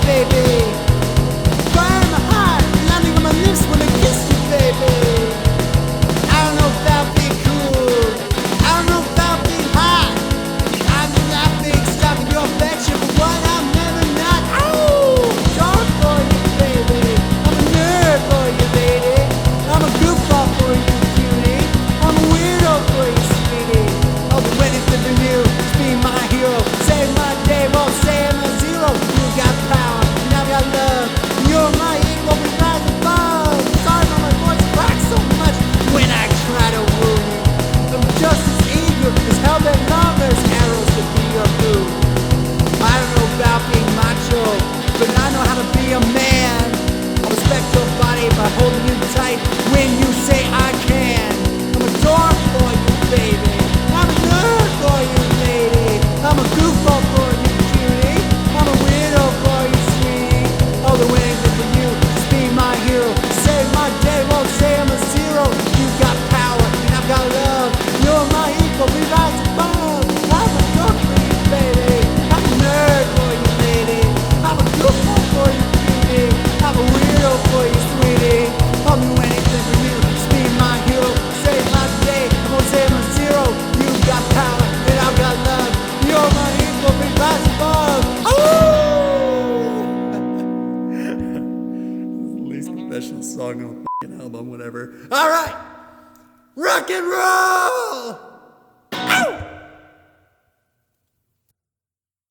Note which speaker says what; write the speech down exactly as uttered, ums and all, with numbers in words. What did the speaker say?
Speaker 1: baby. Fire in my heart, landing on my lips when I kiss you, baby. I don't know about being cool, I don't know about being hot. I'm not big stuff in your affection, but what I'm never not. Oh, dark for you, baby. I'm a nerd for you, lady. I'm a goofball for you, cutie. I'm a weirdo for you, sweetie. I'll do anything for you, just be my hero. Save my day, won't save my zero. You got power, and I've got love. You're my equal, we rise above. Sorry for my voice cracks so much when I try to woo you. I'm just as eager as hell-bent lovers, arrows to be your food. I don't know about being macho, but I know how to be a man. I'll respect your body by holding you tight when you say I can. I'm a dork for you, baby. I'm a nerd for you, lady. I'm a goofball for you, cutie. I'm a weirdo for you, sweetie. I'll do anything for you, just be my hero. Save my day, won't say I'm a zero. You got power, and I've got love. You're my equal, we rise above. I'm a dork for you, baby. I'm a nerd for you, lady. I'm a goofball for you, cutie. I'm a weirdo for you, sweetie. I'll do anything for you, just be my hero. Save my day, I won't say I'm a zero. You got power, and I've got love. You're my equal, we rise above.
Speaker 2: The least professional song on the f***ing album, whatever. Alright! Rock and roll!